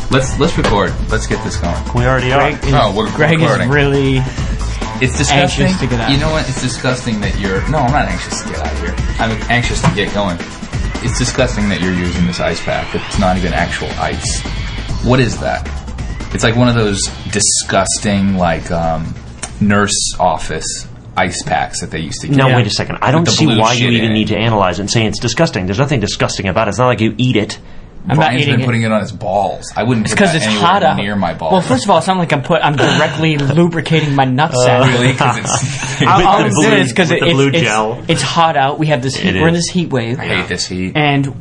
Let's record. Let's get this going. We already are. Greg recording. is really It's disgusting. anxious to get out. You know what? It's disgusting that you're... No, I'm not anxious to get out of here. I'm anxious to get going. It's disgusting that you're using this ice pack. It's not even actual ice. What is that? It's like one of those disgusting, like, nurse office ice packs that they used to get. Now, wait a second. I don't the see blue why you shit even in it. need to analyze it and say it's disgusting. There's nothing disgusting about it. It's not like you eat it. I'm not Brian's eating been it. putting it on his balls. I wouldn't It's put because that it's anywhere hot out. near my balls. Well, first of all, it's not like I'm directly lubricating my nutsack. Really? Because it's... All the I'm blue- doing is because with the blue gel. it's hot out. We have this heat. It We're in is. this heat wave. I hate this heat. And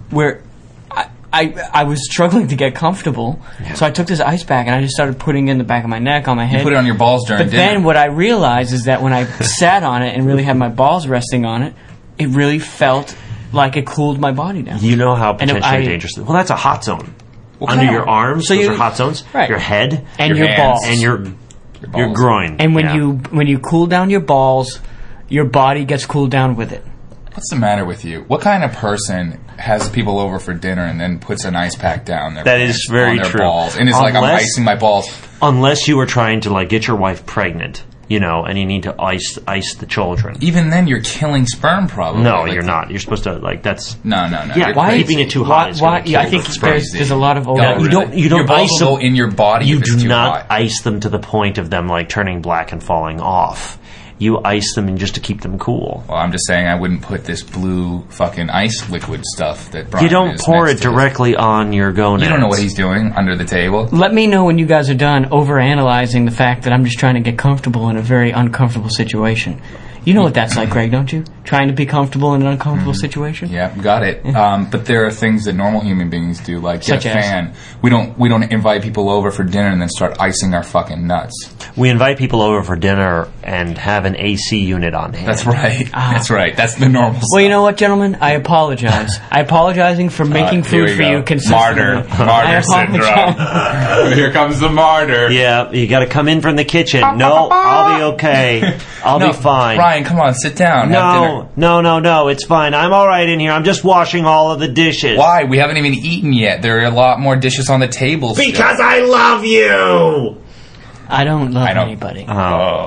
I was struggling to get comfortable, so I took this ice pack and I just started putting it in the back of my neck, on my head. You put it on your balls during But dinner. then what I realized is that when I sat on it and really had my balls resting on it, it really felt like it cooled my body down. You know how And if potentially I- dangerous. Well, that's a hot zone. What Under kind your of- arms, So those you- are hot zones. right. Your head And Your your hands. balls. and your balls. groin. And when Yeah. you cool down your balls, your body gets cooled down with it. What's the matter with you? What kind of person has people over for dinner and then puts an ice pack down their That pants is very on their true. balls and it's like, I'm Unless- icing my balls. Unless you were trying to like get your wife pregnant, you know, and you need to ice the children. Even then, you're killing sperm, probably. No, Like, you're not. You're supposed to like that's. No. Yeah, you're why crazy. keeping it too Why? hot? is gonna kill I think the there's, crazy. there's a lot of No, over. you don't your balls ice will go them. in your body. You if it's do too not hot. ice them to the point of them like turning black and falling off. You ice them just to keep them cool. Well, I'm just saying I wouldn't put this blue fucking ice liquid stuff that Brian You don't is pour next it to. directly on your gonads. You don't know what he's doing under the table. Let me know when you guys are done overanalyzing the fact that I'm just trying to get comfortable in a very uncomfortable situation. You know what that's like, Greg, don't you? Trying to be comfortable in an uncomfortable situation. Yeah, got it. But there are things that normal human beings do, like get Such a as? fan. We don't invite people over for dinner and then start icing our fucking nuts. We invite people over for dinner and have an AC unit on hand. That's right. That's right. That's the normal. Well, you know what, gentlemen? I apologize. I'm apologizing for making Here food we for go. you consistently. Martyr I syndrome. apologize. Here comes the martyr. Yeah, you got to come in from the kitchen. No, I'll be okay. I'll be fine. Brian, come on, sit down. Have dinner. No, it's fine. I'm all right in here. I'm just washing all of the dishes. Why? We haven't even eaten yet. There are a lot more dishes on the table. still. Because I love you. I don't love I don't- anybody. Oh,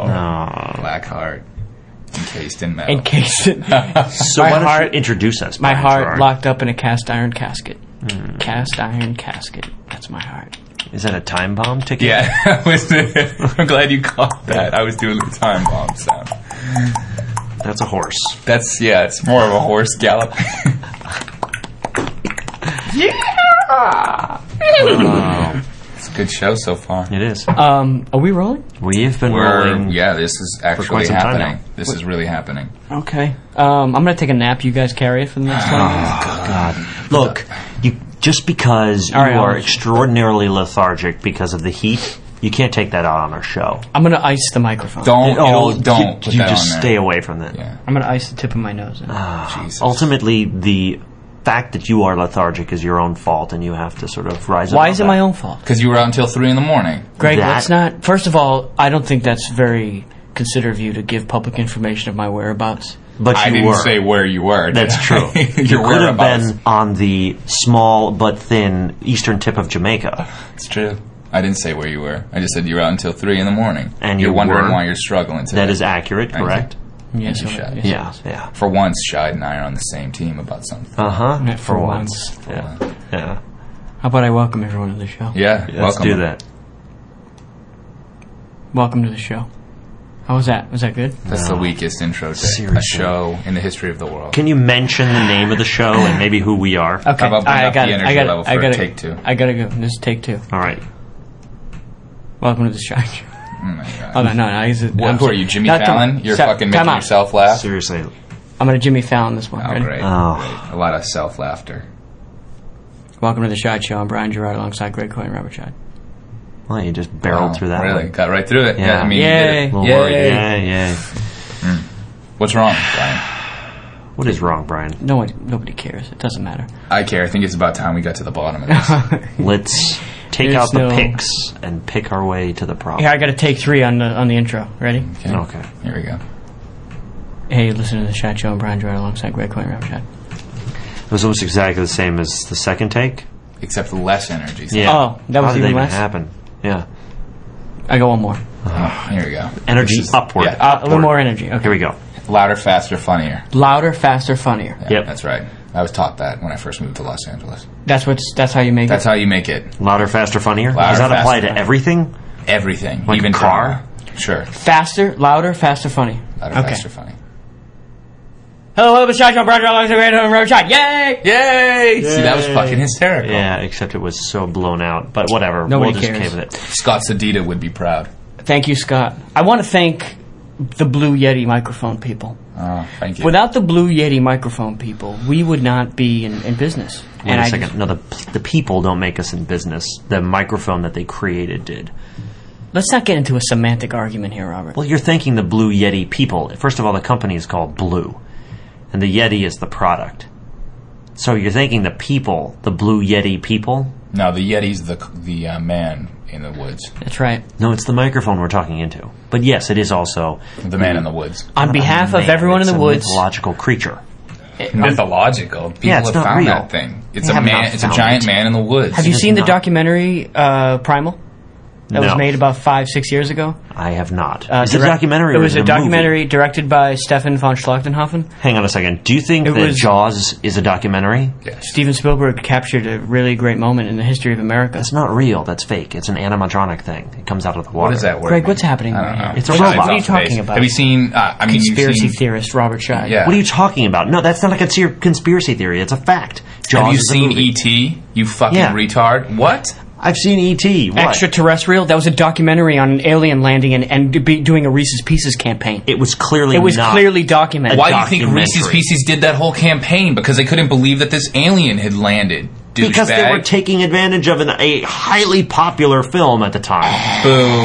no. Black heart encased in metal. In case So My why don't heart- you introduce us? my Brian heart Gerard? locked up in a cast iron casket. Cast iron casket. That's my heart. Is that a time bomb ticket? Yeah, I'm glad you caught that. I was doing the time bomb sound. That's a horse. It's more of a horse gallop. It's a good show so far. It is. Are we rolling? We've been rolling. This is actually quite some time happening. now. This is really happening. Okay. I'm gonna take a nap. You guys carry it for the next 20 minutes. God. Look, you just because All right, you are I'll- extraordinarily lethargic because of the heat, you can't take that out on our show. I'm gonna ice the microphone. Don't you put you that just on stay there. away from that. Yeah. I'm gonna ice the tip of my nose. Jesus. Ultimately, the fact that you are lethargic is your own fault, and you have to sort of rise up. Why is it my own fault? Because you were out until 3 in the morning. Greg, That- let's not. First of all, I don't think that's very considerate of you to give public information of my whereabouts. But I you didn't were. say where you were. did That's I? true. Your You could have whereabouts. been on the small but thin eastern tip of Jamaica. It's true. I didn't say where you were. I just said you were out until 3 in the morning. And you're you wondering were. why you're struggling today. That is accurate, Thank you. correct? Yes, you sir. should. Yes, Yeah, sir. yeah. For once, Shide and I are on the same team about something. Uh-huh. For once. Yeah. Yeah. How about I welcome everyone to the show? Yeah, Let's welcome. do that. Welcome to the show. How was that? Was that good? That's the weakest intro to a Seriously. show in the history of the world. Can you mention the name of the show and maybe who we are? Okay. How about bring I up got the it. energy I got level it. I for got take 2? I gotta go. This is take 2. All right. Welcome to the show. Oh my God. Oh no! Who are you, Jimmy Fallon? You're fucking making yourself laugh? Seriously. I'm gonna Jimmy Fallon this one. Oh, Ready? great. Oh. Great. A lot of self-laughter. Welcome to the Shot Show. I'm Brian Gerard alongside Greg Coyne and Robert Shot. Well, you just barreled Wow, through that Really? one. Got right through it. Yeah. I mean, Yay. you did it. Little word. Yay. What's wrong, Brian? What is wrong, Brian? Nobody cares. It doesn't matter. I care. I think it's about time we got to the bottom of this. Let's take There's out the no- picks and pick our way to the problem. Here, I got to take 3 on the intro. Ready? Okay. Here we go. Hey, listen to the Shot Show. I'm Brian Gerard alongside Greg Coyne and Robert Shot. It was almost exactly the same as the second take. except less energy. So Yeah. Oh, that was How did even that less? happen? Yeah. I go one more. Here we go. Energy This is- upward. Yeah. A little more energy. Okay. Here we go. Louder, faster, funnier. Louder, faster, funnier. Yeah, Yep. that's right. I was taught that when I first moved to Los Angeles. That's how you make That's it. how you make it. Louder, faster, funnier? Louder, Does that apply faster, to everything? Everything. Like even a car? drama. Sure. Faster, louder, faster, funny. Louder, Okay. faster, funny. Hello, the shot, Brother, road shot. Yay! Yay! See, that was fucking hysterical. Yeah, except it was so blown out. But whatever. Nobody we'll just cares. cave with it. Scott Sedita would be proud. Thank you, Scott. I want to thank the Blue Yeti microphone people. Oh, thank you. Without the Blue Yeti microphone people, we would not be in business. Wait a second. No, the people don't make us in business. The microphone that they created did. Let's not get into a semantic argument here, Robert. Well, you're thanking the Blue Yeti people. First of all, the company is called Blue, and the Yeti is the product. So you're thanking the people, the Blue Yeti people? No, the Yeti's the man in the woods. That's right. No, it's the microphone we're talking into. But yes, it is also The man in the woods. On behalf of man. everyone in It's the a woods, mythological creature. Mythological. People Yeah, it's have not found real. that thing. It's They a have man. not It's a found giant it. man in the woods. have you It is seen the not. documentary Primal? That was No. made about 5-6 years ago. I have not. Direct- Is it a documentary It or was is it a a movie? documentary directed by Stefan von Schlachtenhofen. Hang on a second. Do you think It that was- Jaws is a documentary? Yes. Steven Spielberg captured a really great moment in the history of America. That's not real. That's fake. It's an animatronic thing. It comes out of the water. What is that word? Greg, what's happening I right don't know. now? It's a Shine's robot. off What are you the talking base. about? Have you seen? I mean, you've Conspiracy seen, theorist Robert Scheid. Yeah. What are you talking about? No, that's not a conspiracy theory. It's a fact. Jaws Have you is a seen movie. E.T.? You fucking Yeah. retard. What? I've seen E.T. What? Extraterrestrial? That was a documentary on an alien landing and doing a Reese's Pieces campaign. It was clearly It was not. clearly documented. Why do you think documentary. Reese's Pieces did that whole campaign? Because they couldn't believe that this alien had landed. Because they Douchebag. were taking advantage of a highly popular film at the time. Boo.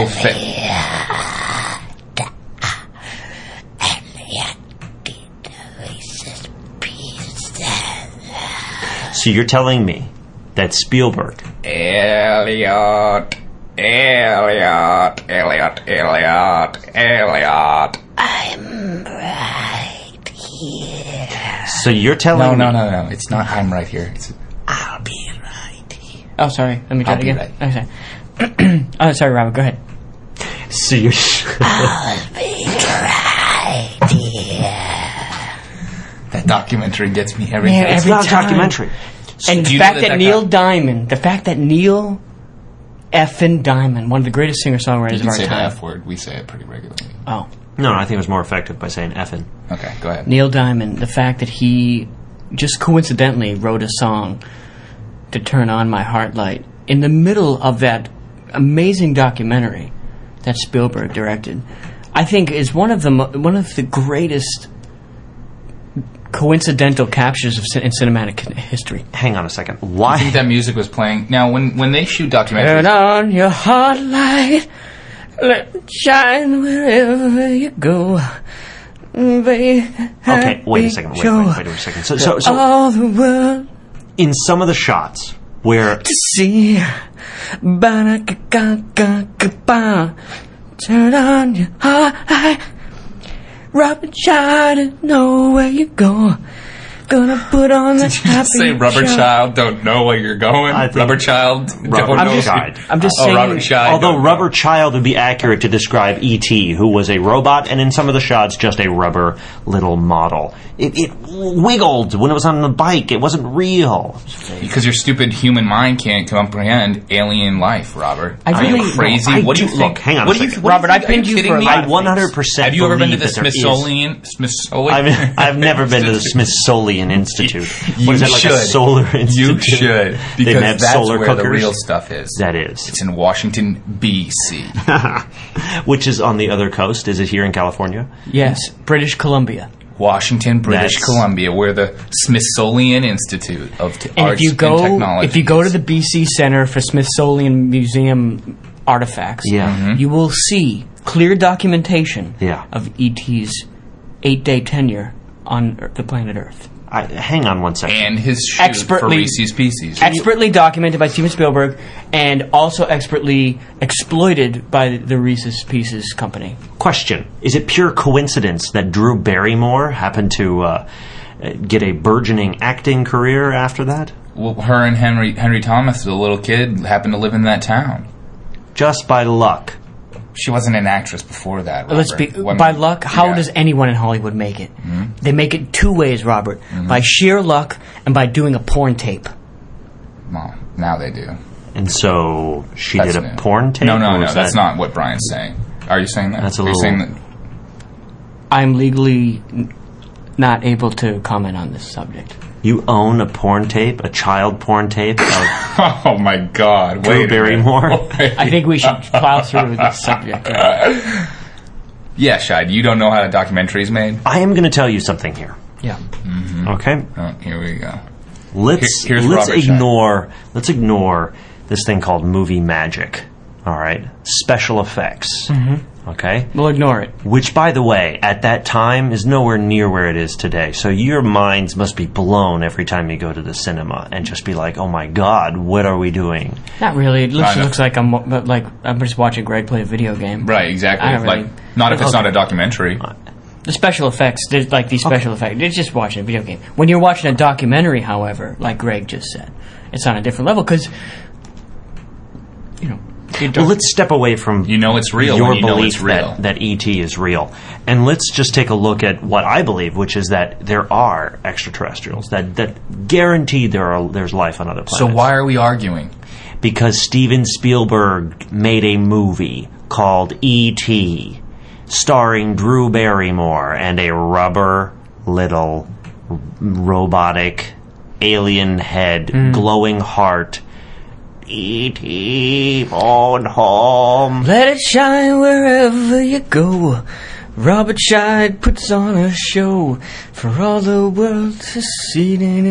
So you're telling me that Spielberg, Elliot. so you're telling No. me... It's not. I'm right here. It's. I'll be right here. Oh, sorry. Let me try I'll it be again. Okay. Oh, sorry, Robert. Go ahead. So you're... That documentary gets me every Yeah, time. It's every not a time. documentary. And do the you know fact that that Neil guy- Diamond, effing Diamond, one of the greatest singer-songwriters You of can our say the time. F word. We say it pretty regularly. Oh. No, I think it was more effective by saying effing. Okay, go ahead. Neil Diamond, the fact that he just coincidentally wrote a song to turn on my heart light in the middle of that amazing documentary that Spielberg directed, I think is one of the greatest coincidental captures of in cinematic history. Hang on a second. I think Why? that music was playing. Now, when they shoot Turn documentaries, on your heart light, let it shine wherever you go. Okay, wait a second. Wait a second. So All the world in some of the shots where to see. Ba-da-ga-ga-ga-ga-ba. Turn on your heart light. Robert Child, know where you go. Gonna put on the did you happy say Rubber show. Child don't know where you're going? I think- Rubber Child Rubber don't know. Child. I'm just Oh, saying. Robert Child. although don't Rubber Child would be accurate to describe E.T., who was a robot, and in some of the shots, just a rubber little model. It wiggled when it was on the bike. It wasn't real. know. Because your stupid human mind can't comprehend alien life, Robert. I Are you really- crazy? I what do you do- think? look, hang on a what do you, second. what do Robert, you I think? Are pinned you kidding for a me? lot I 100% Have you ever been to believe the that there is. Smithsonian? I've never been to the Smithsonian Institute. You What is that, like should. a solar institute? You should, They because have that's solar where cookers. the real stuff is. That is. It's in Washington, B.C. Which is on the other coast. Is it here in California? Yes, British Columbia. Washington, British That's- Columbia. We're the Smithsonian Institute of And Arts if you and go Technology. to the BC Center for Smithsonian Museum artifacts, Yeah. you will see clear documentation Yeah. of E.T.'s 8-day tenure on the planet Earth. Hang on one second. and his shoot for Expertly- Reese's Pieces. Expertly documented by Steven Spielberg and also expertly exploited by the Reese's Pieces company. Question. Is it pure coincidence that Drew Barrymore happened to get a burgeoning acting career after that? her and Henry Thomas, the little kid, happened to live in that town. Just by luck. She wasn't an actress before that, Robert. Let's be by luck. How does anyone in Hollywood make it? Mm-hmm. They make it two ways, Robert: by sheer luck and by doing a porn tape. Well, now they do. And so she That's did a new. porn tape? No, that's not what Brian's saying. Are you saying that? That's a Are you little... saying that? I'm legally not able to comment on this subject. You own a porn tape, a child porn tape of Oh my God! Drew Barrymore? I think we should plow through this subject. Right? Yeah, Shide, you don't know how a documentary is made? I am going to tell you something here. Yeah. Mm-hmm. Okay? Oh, here we go. Let's ignore this thing called movie magic. All right? Special effects. Mm-hmm. Okay? We'll ignore it. Which, by the way, at that time is nowhere near where it is today. So your minds must be blown every time you go to the cinema and just be like, oh my God, what are we doing? Not really. It looks like I'm just watching Greg play a video game. Right, exactly. Not if it's not a documentary. The special effects, there's like these special effects. It's just watching a video game. When you're watching a documentary, however, like Greg just said, it's on a different level because, you know. Well, let's step away from it's real. Your when you belief know it's real. that E.T. is real, and let's just take a look at what I believe, which is that there are extraterrestrials that guarantee there's life on other planets. So why are we arguing? Because Steven Spielberg made a movie called E.T., starring Drew Barrymore and a rubber little robotic alien head, glowing heart. E.T. phone home. Let it shine wherever you go. Robert Scheid puts on a show for all the world to see.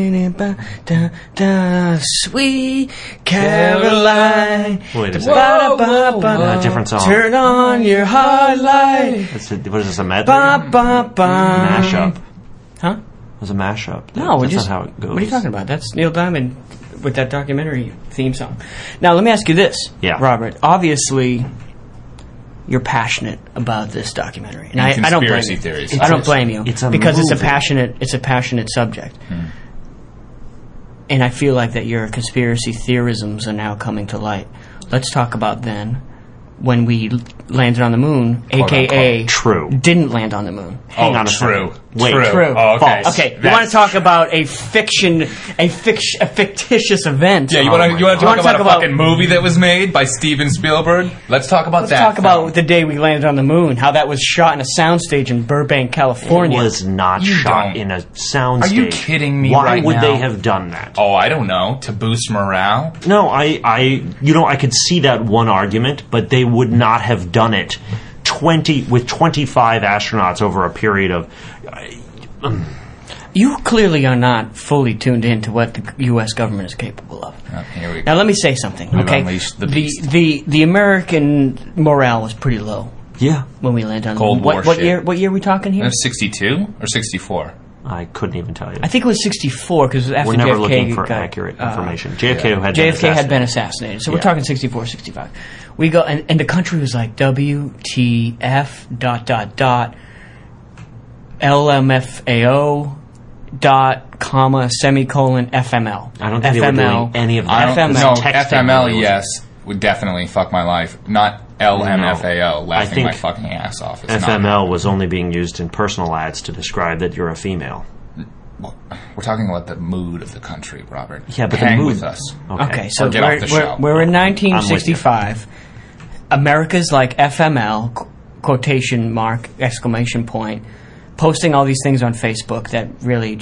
Sweet Caroline. Wait a second. Different song. Turn on your hard light. What is this, a mashup? Huh? It was a mashup. No, That's not how it goes. What are you talking about? That's Neil Diamond with that documentary theme song. Now, let me ask you this, Robert. Obviously, you're passionate about this documentary, and I don't blame you. Theories. I don't blame you because it's a passionate subject, and I feel like that your conspiracy theorisms are now coming to light. Let's talk about then when we landed on the moon, a.k.a. True. didn't land on the moon. Hang on a second. Wait, True. Oh, okay. False. Okay, you want to talk about a fictitious event. Yeah, you want to talk about a fucking movie that was made by Steven Spielberg? Let's talk about that. Let's talk about the day we landed on the moon, how that was shot in a soundstage in Burbank, California. It was not shot in a soundstage. Are you kidding me Why right would now? they have done that? Oh, I don't know. To boost morale? No, I could see that one argument, but they would not have done it 25 astronauts over a period of... You clearly are not fully tuned into what the U.S. government is capable of. Oh, here we go. Now, let me say something, We've okay? unleashed the beast. The American morale was pretty low. Yeah. When we landed on the Cold moon. War What shit. year? What year are we talking here? 62 or 64? I couldn't even tell you. I think it was 64 because after We're never JFK looking for got, accurate information. JFK had been assassinated. So we're talking 64, 65. We go, and the country was like WTF ... LMFAO ... semicolon FML. I don't think they were doing any of that. FML, yes, would definitely fuck my life. Not LMFAO, laughing my fucking ass off. It's FML was only being used in personal ads to describe that you're a female. We're talking about the mood of the country, Robert. Yeah, but hang the mood with us. Okay, so get off the show. we're in 1965. America's like FML, quotation mark, exclamation point, posting all these things on Facebook that really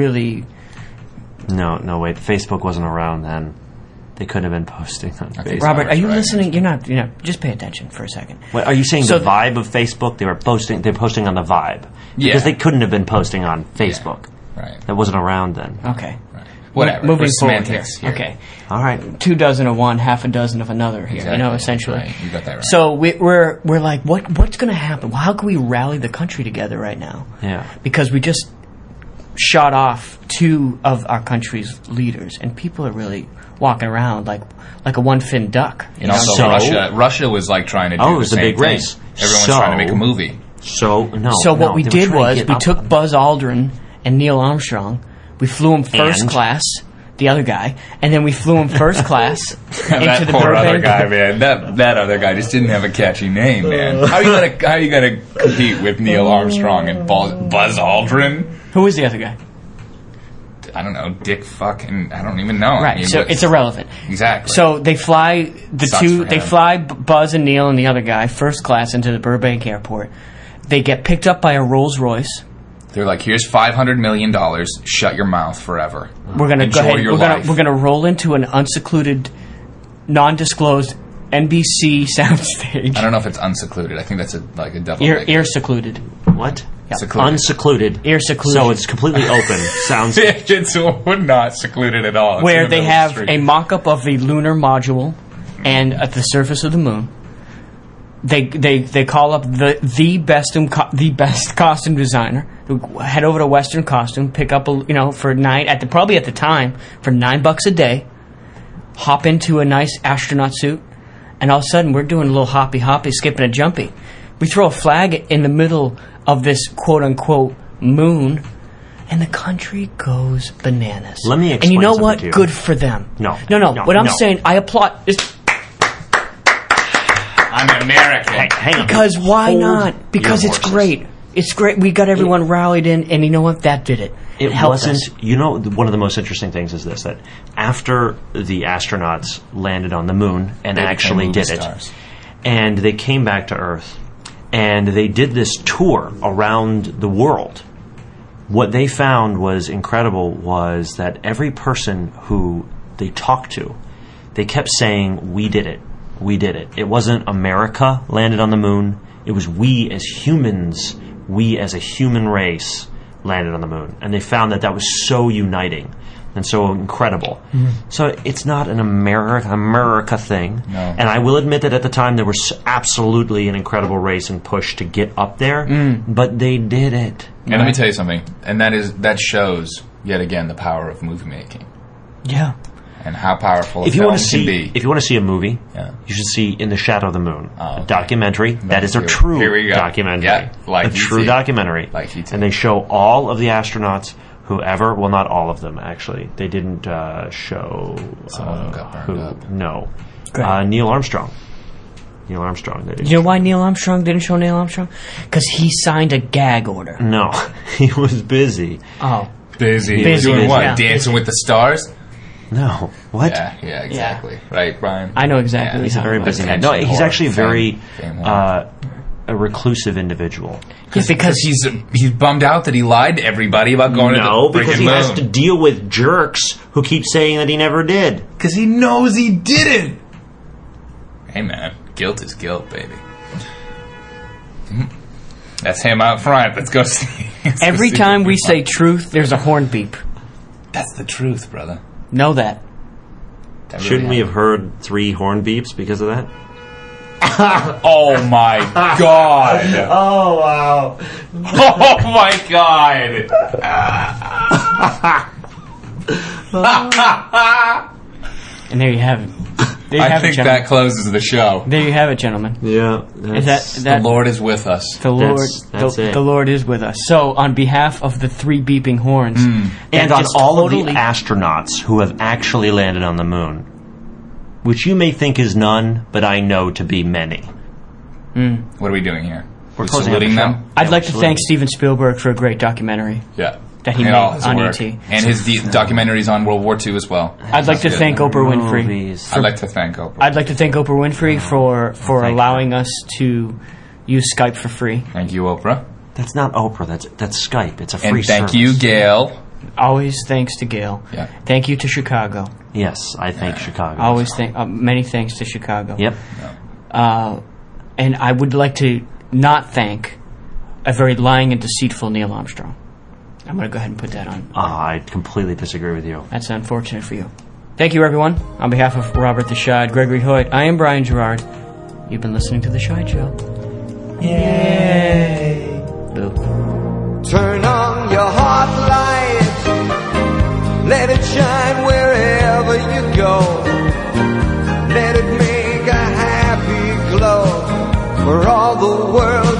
No, wait. Facebook wasn't around then. They couldn't have been posting on Facebook. Robert, are you listening? You're not. Just pay attention for a second. Wait, are you saying the vibe of Facebook? They're posting on the vibe. Yeah. Because they couldn't have been posting on Facebook. Yeah. Right. That wasn't around then. Okay. Right. Whatever. Moving forward semantics here. here. Okay. All right. 2 dozen of one, half a dozen of another here. Exactly. Essentially. Right. You got that right. So we're like, what's going to happen? Well, how can we rally the country together right now? Yeah. Because we just shot off 2 of our country's leaders, and people are really walking around like a one-fin duck. And also Russia was like trying to do it was the a same big race. thing. Everyone's trying to make a movie. So what we did was we took Buzz Aldrin and Neil Armstrong. We flew them first class. the other guy, and then we flew him first class into That the poor Burbank. other guy, man. That other guy just didn't have a catchy name, man. How are you gonna compete with Neil Armstrong and Buzz Aldrin? Who was the other guy? I don't know, Dick fucking, I don't even know. Right, I mean, so but- it's irrelevant. Exactly. So they fly Sucks for they him. fly Buzz and Neil and the other guy first class into the Burbank airport. They get picked up by a Rolls Royce. They're like, here's $500 million. Shut your mouth forever. We're gonna Enjoy go ahead. your life. We're gonna roll into an unsecluded, non-disclosed NBC soundstage. I don't know if it's unsecluded. I think that's a double. Ear secluded. What? Secluded. Unsecluded. Ear secluded. So it's completely open. Sounds. It's not secluded at all. It's in Where the they middle of have the a street. mock-up of the lunar module and at the surface of the moon. They call up the best costume designer. Head over to Western Costume, pick up probably at the time for $9 a day. Hop into a nice astronaut suit, and all of a sudden we're doing a little hoppy, skipping a jumpy. We throw a flag in the middle of this quote unquote moon, and the country goes bananas. Let me And you know explain what? something to you. Good for them. No. What I'm No. saying, I applaud. I'm American. Hang on. Because why Hold not? Because your it's horses. great. It's great. We got everyone rallied in, and you know what? That did it. It helped wasn't. us. You know, one of the most interesting things is this: that after the astronauts landed on the moon and They actually became did movie it, stars. and they came back to Earth, and they did this tour around the world. What they found was incredible was that every person who they talked to, they kept saying, "We did it. We did it." It wasn't America landed on the moon. It was we as humans, we as a human race landed on the moon. And they found that was so uniting and so incredible. So it's not an America thing. No. And I will admit that at the time there was absolutely an incredible race and push to get up there, but they did it. And let me tell you something. And that shows yet again the power of movie making Yeah. and how powerful If a you film want to can see, be. if you want to see a movie, Yeah. you should see In the Shadow of the Moon, Oh, a okay. documentary. That is a Here- true here we go. documentary, Yeah, like a true E.T. documentary. Like E.T. And they show all of the astronauts. Whoever, well, not all of them actually. They didn't show. Some of them got burned up. No, Great. Neil Armstrong. Neil Armstrong. They didn't. You know why Neil Armstrong didn't show Neil Armstrong? Because he signed a gag order. No, he was busy. Oh. Busy. Busy, Doing what? yeah. Dancing with the Stars? No, what? Yeah, exactly. Right, Brian? I know exactly. Yeah, He's a very what busy you're man. Attention No, he's whore. actually a very Fame whore. a reclusive individual. Yeah, because he's bummed out that he lied to everybody about going No, to the because freaking he moon. has to deal with jerks who keep saying that he never did. Because he knows he didn't. Hey, man. Guilt is guilt, baby. That's him out front. Let's go see. every time we say truth, there's a horn beep. That's the truth, brother. Know that. That really Shouldn't we have happened. heard 3 horn beeps because of that? Oh, my God. Oh, wow. Oh, my God. And there you have it. There you I have it, think gentlemen. that closes the show. There you have it, gentlemen. Yeah. Is that The Lord is with us. the Lord? that's it. The Lord is with us. So, on behalf of the 3 beeping horns, and that on just all of totally- the astronauts who have actually landed on the moon, which you may think is none, but I know to be many. What are we doing here? We're closing out the saluting show. them? I'd like to Absolutely. thank Steven Spielberg for a great documentary. Yeah. That he And made all his on work. E.T.. And his documentaries on World War II as well. I'd like to That's thank good. Oprah Winfrey. Movies. I'd like to thank Oprah. I'd like to thank Oprah Winfrey for Thank allowing us to use Skype for free. Thank you, Oprah. That's not Oprah. That's Skype. It's a free And thank service. you, Gail. Always thanks to Gail. Yeah. Thank you to Chicago. Yes, I thank Chicago. Always thank many thanks to Chicago. Yep. And I would like to not thank a very lying and deceitful Neil Armstrong. I'm going to go ahead and put that on. I completely disagree with you. That's unfortunate for you. Thank you, everyone. On behalf of Robert the Shide, Gregory Hoyt, I am Brian Gerard. You've been listening to The Shide Show. Yay! Boo. Turn on your heart light, let it shine wherever you go. Let it make a happy glow for all the world